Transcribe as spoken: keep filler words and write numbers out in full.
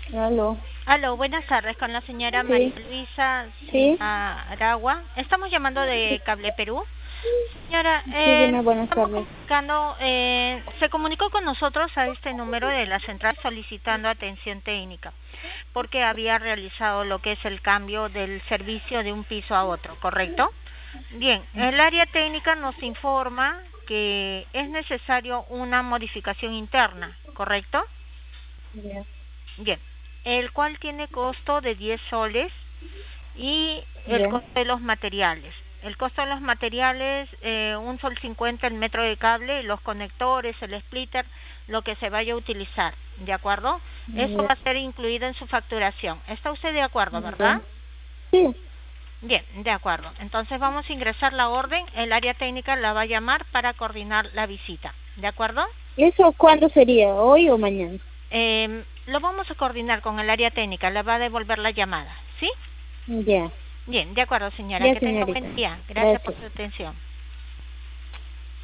Aló. Aló, buenas tardes, con la señora María Sí, Luisa sí, Aragua. Estamos llamando de Cable Perú. Señora, sí, eh, dime buenas estamos tardes. comunicando, eh, se comunicó con nosotros a este número de la central solicitando atención técnica, porque había realizado lo que es el cambio del servicio de un piso a otro, ¿correcto? Bien, el área técnica nos informa que es necesario una modificación interna, ¿correcto? Ya, Bien, el cual tiene costo de diez soles y el ya, costo de los materiales. El costo de los materiales, eh, un sol cincuenta el metro de cable, los conectores, el splitter, lo que se vaya a utilizar, ¿de acuerdo? Eso ya, va a ser incluido en su facturación. ¿Está usted de acuerdo, verdad? ya. Sí, Bien, de acuerdo. Entonces vamos a ingresar la orden, el área técnica la va a llamar para coordinar la visita, ¿de acuerdo? ¿eso cuándo sería? ¿Hoy o mañana? Eh, lo vamos a coordinar con el área técnica, le va a devolver la llamada, ¿sí? Ya, Bien, de acuerdo, señora. ya, Que tenga señorita. buen día. Gracias por Gracias. su atención.